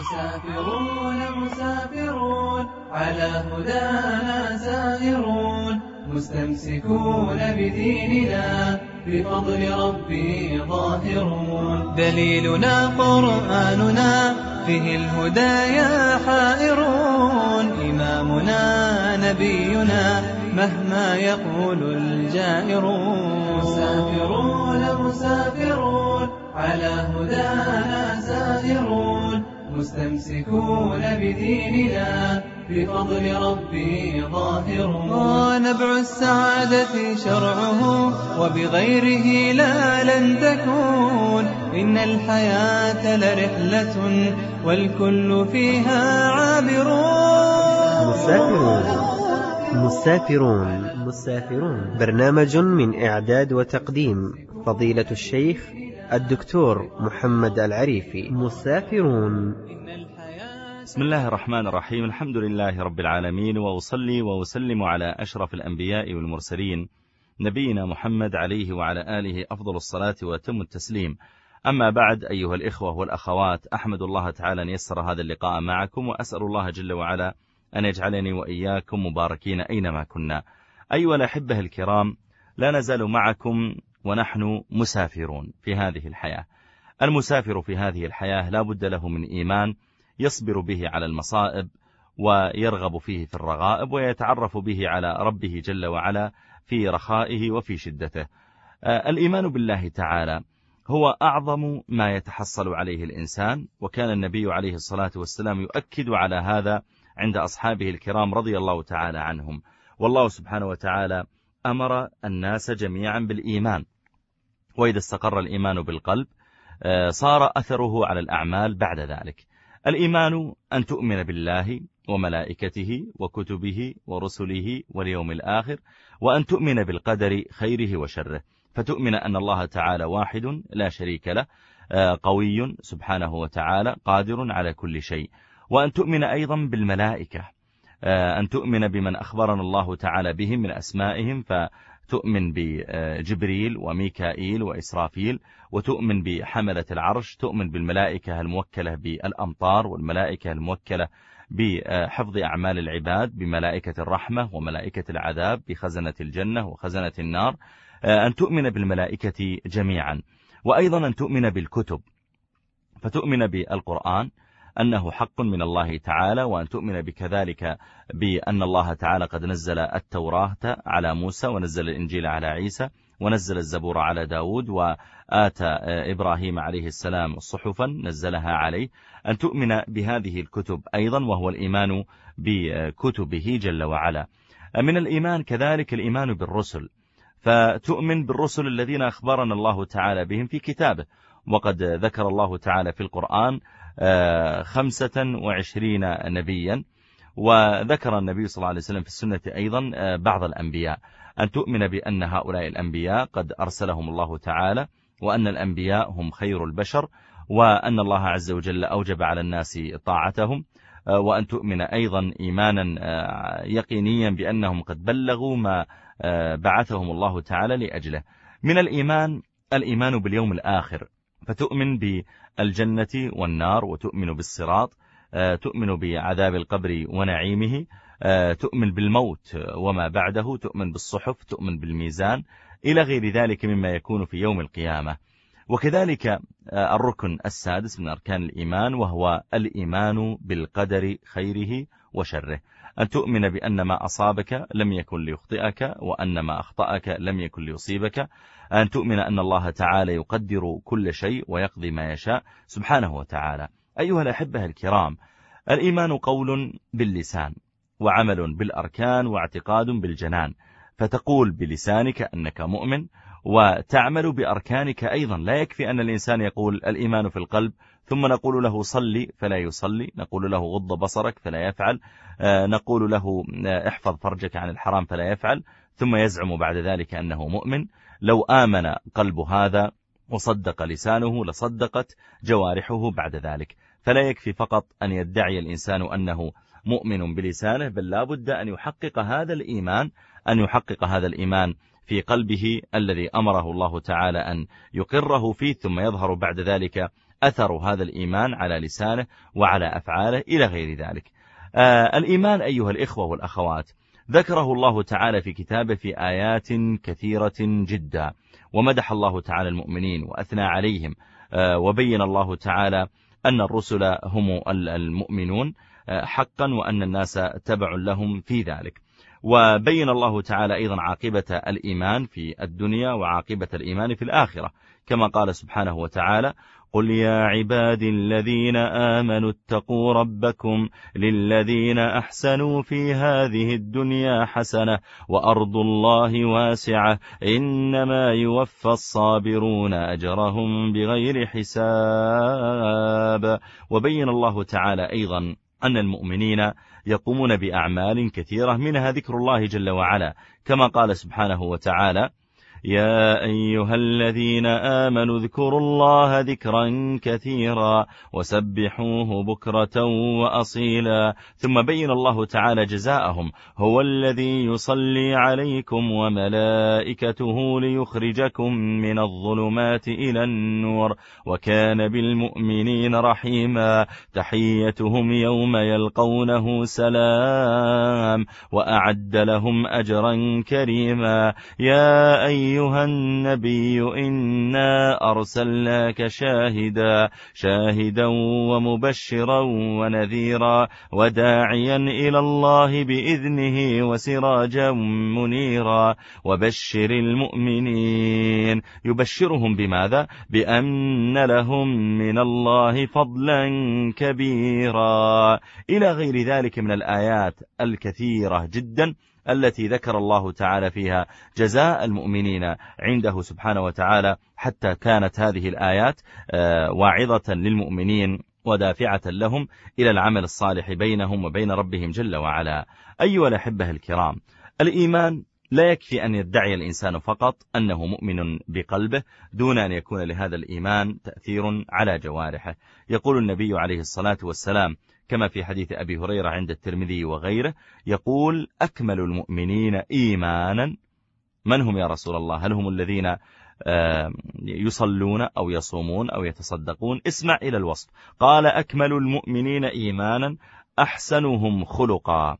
مسافرون مسافرون على هدانا سائرون مستمسكون بديننا بفضل ربي ظاهرون دليلنا قرآننا فيه الهدايا حائرون إمامنا نبينا مهما يقول الجائرون مسافرون مسافرون على هدانا سائرون مستمسكون بديننا بفضل ربي ظاهرون ونبع السعادة شرعه وبغيره لا لن تكون إن الحياة لرحلة والكل فيها عابرون مسافرون برنامج من إعداد وتقديم فضيلة الشيخ الدكتور محمد العريفي. مسافرون. بسم الله الرحمن الرحيم. الحمد لله رب العالمين، وأصلي وأسلم على أشرف الأنبياء والمرسلين نبينا محمد عليه وعلى آله أفضل الصلاة وأتم التسليم. أما بعد، أيها الإخوة والأخوات، أحمد الله تعالى أن يسر هذا اللقاء معكم، وأسأل الله جل وعلا أن يجعلني وإياكم مباركين أينما كنا. أيها الأحبة الكرام، لا نزال معكم ونحن مسافرون في هذه الحياة. المسافر في هذه الحياة لا بد له من إيمان يصبر به على المصائب، ويرغب فيه في الرغائب، ويتعرف به على ربه جل وعلا في رخائه وفي شدته. الإيمان بالله تعالى هو أعظم ما يتحصل عليه الإنسان، وكان النبي عليه الصلاة والسلام يؤكد على هذا عند أصحابه الكرام رضي الله تعالى عنهم. والله سبحانه وتعالى أمر الناس جميعا بالإيمان، وإذا استقر الإيمان بالقلب صار أثره على الأعمال بعد ذلك. الإيمان أن تؤمن بالله وملائكته وكتبه ورسله واليوم الآخر، وأن تؤمن بالقدر خيره وشره، فتؤمن أن الله تعالى واحد لا شريك له، قوي سبحانه وتعالى قادر على كل شيء. وأن تؤمن أيضا بالملائكة، أن تؤمن بمن أخبرنا الله تعالى بهم من أسمائهم، فتؤمن بجبريل وميكائيل وإسرافيل، وتؤمن بحملة العرش، تؤمن بالملائكة الموكلة بالأمطار، والملائكة الموكلة بحفظ أعمال العباد، بملائكة الرحمة وملائكة العذاب، بخزنة الجنة وخزنة النار. أن تؤمن بالملائكة جميعا. وأيضا أن تؤمن بالكتب، فتؤمن بالقرآن أنه حق من الله تعالى، وأن تؤمن بكذلك بأن الله تعالى قد نزل التوراة على موسى، ونزل الإنجيل على عيسى، ونزل الزبور على داود، وآتى إبراهيم عليه السلام صحفا نزلها عليه. أن تؤمن بهذه الكتب أيضا، وهو الإيمان بكتبه جل وعلا. من الإيمان كذلك الإيمان بالرسل، فتؤمن بالرسل الذين أخبرنا الله تعالى بهم في كتابه، وقد ذكر الله تعالى في القرآن 25 نبيا، وذكر النبي صلى الله عليه وسلم في السنة أيضا بعض الأنبياء. أن تؤمن بأن هؤلاء الأنبياء قد أرسلهم الله تعالى، وأن الأنبياء هم خير البشر، وأن الله عز وجل أوجب على الناس طاعتهم. وأن تؤمن أيضا إيمانا يقينيا بأنهم قد بلغوا ما بعثهم الله تعالى لأجله. من الإيمان باليوم الآخر، فتؤمن بالجنة والنار، وتؤمن بالصراط، تؤمن بعذاب القبر ونعيمه، تؤمن بالموت وما بعده، تؤمن بالصحف، تؤمن بالميزان، إلى غير ذلك مما يكون في يوم القيامة. وكذلك الركن السادس من أركان الإيمان، وهو الإيمان بالقدر خيره وشره. أن تؤمن بأن ما أصابك لم يكن ليخطئك، وأن ما أخطأك لم يكن ليصيبك. أن تؤمن أن الله تعالى يقدر كل شيء ويقضي ما يشاء سبحانه وتعالى. أيها الأحبة الكرام، الإيمان قول باللسان، وعمل بالأركان، واعتقاد بالجنان. فتقول بلسانك أنك مؤمن، وتعمل بأركانك أيضا. لا يكفي أن الإنسان يقول الإيمان في القلب، ثم نقول له صلي فلا يصلي، نقول له غض بصرك فلا يفعل، نقول له احفظ فرجك عن الحرام فلا يفعل، ثم يزعم بعد ذلك أنه مؤمن. لو آمن قلب هذا وصدق لسانه لصدقت جوارحه بعد ذلك. فلا يكفي فقط أن يدعي الإنسان أنه مؤمن بلسانه، بل لا بد أن يحقق هذا الإيمان في قلبه الذي أمره الله تعالى أن يقره فيه، ثم يظهر بعد ذلك أثر هذا الإيمان على لسانه وعلى أفعاله إلى غير ذلك. الإيمان أيها الإخوة والأخوات ذكره الله تعالى في كتابه في آيات كثيرة جدا، ومدح الله تعالى المؤمنين وأثنى عليهم، وبين الله تعالى أن الرسل هم المؤمنون حقا وأن الناس تبع لهم في ذلك. وبين الله تعالى أيضا عاقبة الإيمان في الدنيا وعاقبة الإيمان في الآخرة، كما قال سبحانه وتعالى: قل يا عبادي الذين آمنوا اتقوا ربكم للذين أحسنوا في هذه الدنيا حسنة وأرض الله واسعة إنما يوفى الصابرون أجرهم بغير حساب. وبين الله تعالى أيضا أن المؤمنين يقومون بأعمال كثيرة منها ذكر الله جل وعلا، كما قال سبحانه وتعالى: يا أيها الذين آمنوا اذكروا الله ذكرا كثيرا وسبحوه بكرة وأصيلا. ثم بين الله تعالى جزاءهم: هو الذي يصلي عليكم وملائكته ليخرجكم من الظلمات إلى النور وكان بالمؤمنين رحيما تحيتهم يوم يلقونه سلام وأعد لهم أجرا كريما. يا أيها النبي إنا أرسلناك شاهدا ومبشرا ونذيرا وداعيا إلى الله بإذنه وسراجا منيرا وبشر المؤمنين. يبشرهم بماذا؟ بأن لهم من الله فضلا كبيرا إلى غير ذلك من الآيات الكثيرة جدا التي ذكر الله تعالى فيها جزاء المؤمنين عنده سبحانه وتعالى، حتى كانت هذه الآيات واعظة للمؤمنين ودافعة لهم إلى العمل الصالح بينهم وبين ربهم جل وعلا. أيها الأحبة الكرام، الإيمان لا يكفي أن يدعي الإنسان فقط أنه مؤمن بقلبه دون أن يكون لهذا الإيمان تأثير على جوارحه. يقول النبي عليه الصلاة والسلام كما في حديث أبي هريرة عند الترمذي وغيره، يقول: أكمل المؤمنين إيمانا. من هم يا رسول الله؟ هل هم الذين يصلون أو يصومون أو يتصدقون؟ اسمع إلى الوصف. قال: أكمل المؤمنين إيمانا أحسنهم خلقا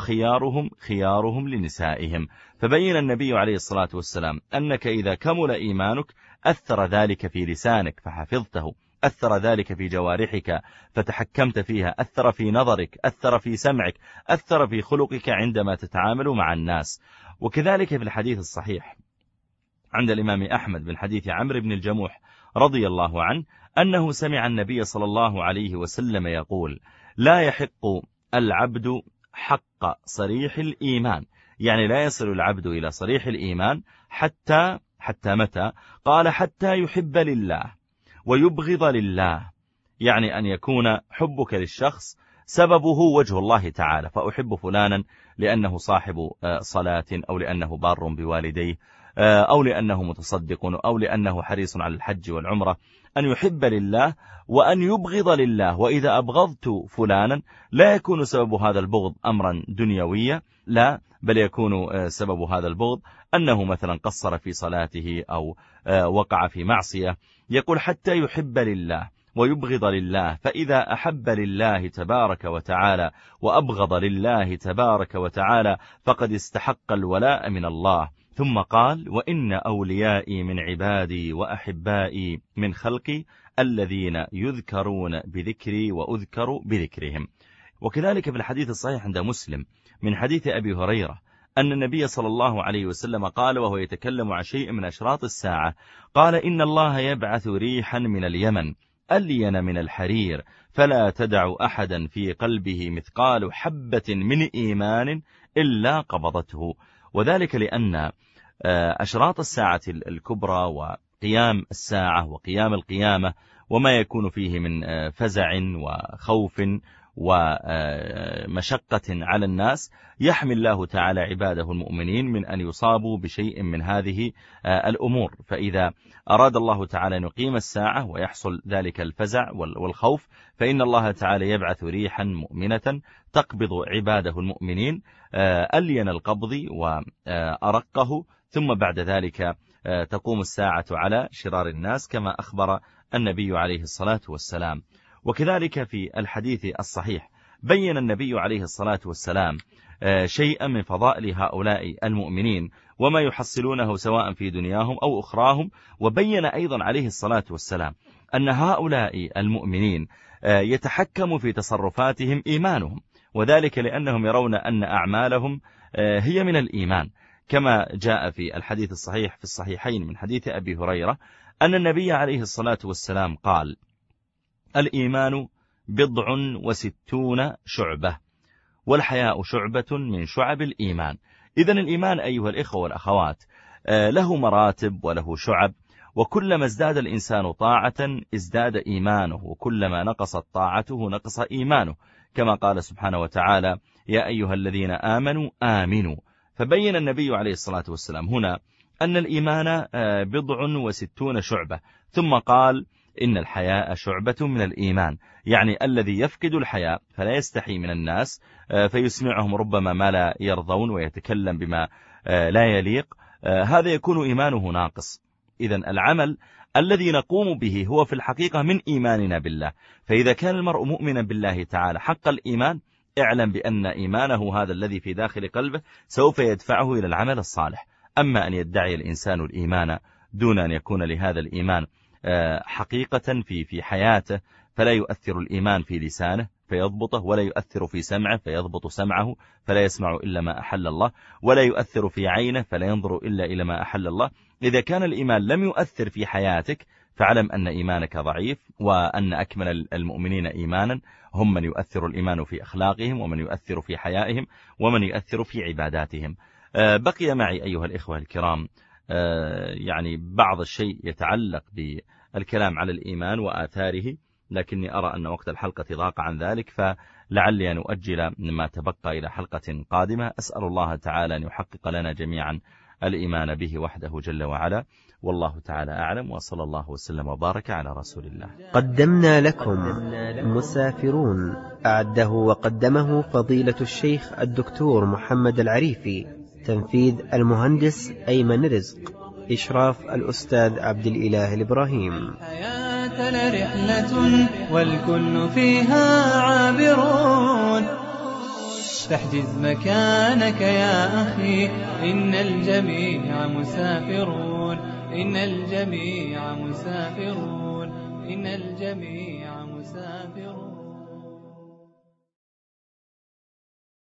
خيارهم لنسائهم. فبين النبي عليه الصلاة والسلام أنك إذا كمل إيمانك أثر ذلك في لسانك فحفظته، أثر ذلك في جوارحك فتحكمت فيها، أثر في نظرك، أثر في سمعك، أثر في خلقك عندما تتعامل مع الناس. وكذلك في الحديث الصحيح عند الإمام أحمد من حديث عمرو بن الجموح رضي الله عنه أنه سمع النبي صلى الله عليه وسلم يقول: لا يحق العبد حق صريح الإيمان، يعني لا يصل العبد إلى صريح الإيمان حتى متى؟ قال: حتى يحب لله ويبغض لله، يعني أن يكون حبك للشخص سببه وجه الله تعالى، فأحب فلانا لأنه صاحب صلاة أو لأنه بار بوالديه أو لأنه متصدق أو لأنه حريص على الحج والعمرة. أن يحب لله وأن يبغض لله. وإذا أبغضت فلانا لا يكون سبب هذا البغض أمرا دنيويا، لا، بل يكون سبب هذا البغض أنه مثلا قصر في صلاته أو وقع في معصية. يقول: حتى يحب لله ويبغض لله. فإذا أحب لله تبارك وتعالى وأبغض لله تبارك وتعالى فقد استحق الولاء من الله. ثم قال: وإن أوليائي من عبادي وأحبائي من خلقي الذين يذكرون بذكري وأذكر بذكرهم. وكذلك في الحديث الصحيح عند مسلم من حديث أبي هريرة أن النبي صلى الله عليه وسلم قال وهو يتكلم عن شيء من أشراط الساعة، قال: إن الله يبعث ريحا من اليمن ألين من الحرير فلا تدع أحدا في قلبه مثقال حبة من إيمان إلا قبضته. وذلك لأن أشراط الساعة الكبرى وقيام الساعة وقيام القيامة وما يكون فيه من فزع وخوف ومشقة على الناس يحمي الله تعالى عباده المؤمنين من أن يصابوا بشيء من هذه الأمور. فإذا أراد الله تعالى أن يقيم الساعة ويحصل ذلك الفزع والخوف فإن الله تعالى يبعث ريحا مؤمنة تقبض عباده المؤمنين ألين القبض وأرقه، ثم بعد ذلك تقوم الساعة على شرار الناس كما أخبر النبي عليه الصلاة والسلام. وكذلك في الحديث الصحيح بين النبي عليه الصلاة والسلام شيئا من فضائل هؤلاء المؤمنين وما يحصلونه سواء في دنياهم أو أخراهم. وبين أيضا عليه الصلاة والسلام أن هؤلاء المؤمنين يتحكم في تصرفاتهم إيمانهم، وذلك لأنهم يرون أن أعمالهم هي من الإيمان، كما جاء في الحديث الصحيح في الصحيحين من حديث أبي هريرة أن النبي عليه الصلاة والسلام قال: الإيمان 69 شعبة، والحياء شعبة من شعب الإيمان. إذن الإيمان أيها الإخوة والأخوات له مراتب وله شعب، وكلما ازداد الإنسان طاعة ازداد إيمانه، وكلما نقصت طاعته نقص إيمانه، كما قال سبحانه وتعالى: يا أيها الذين آمنوا آمنوا. فبين النبي عليه الصلاة والسلام هنا أن الإيمان 69 شعبة، ثم قال: إن الحياء شعبة من الإيمان، يعني الذي يفقد الحياء فلا يستحي من الناس فيسمعهم ربما ما لا يرضون ويتكلم بما لا يليق، هذا يكون إيمانه ناقص. إذن العمل الذي نقوم به هو في الحقيقة من إيماننا بالله، فإذا كان المرء مؤمنا بالله تعالى حق الإيمان اعلم بأن إيمانه هذا الذي في داخل قلبه سوف يدفعه إلى العمل الصالح. أما أن يدعي الإنسان الإيمان دون أن يكون لهذا الإيمان حقيقة في حياته، فلا يؤثر الإيمان في لسانه فيضبطه، ولا يؤثر في سمعه فيضبط سمعه فلا يسمع إلا ما أحل الله، ولا يؤثر في عينه فلا ينظر إلا إلى ما أحل الله. إذا كان الإيمان لم يؤثر في حياتك فاعلم أن إيمانك ضعيف، وأن أكمل المؤمنين إيمانا هم من يؤثر الإيمان في أخلاقهم، ومن يؤثر في حيائهم، ومن يؤثر في عباداتهم. بقي معي أيها الإخوة الكرام يعني بعض الشيء يتعلق بالكلام على الإيمان وآثاره، لكني أرى أن وقت الحلقة ضاق عن ذلك، فلعلي أن أؤجل ما تبقى إلى حلقة قادمة. أسأل الله تعالى أن يحقق لنا جميعا الإيمان به وحده جل وعلا، والله تعالى أعلم، وصلى الله وسلم وبارك على رسول الله. قدمنا لكم مسافرون، أعده وقدمه فضيلة الشيخ الدكتور محمد العريفي، تنفيذ المهندس أيمن رزق، إشراف الأستاذ عبد الإله الإبراهيم. الحياة لرحلة والكل فيها عابرون، فاحجز مكانك يا أخي، إن الجميع مسافرون، إن الجميع مسافرون، إن الجميع مسافرون.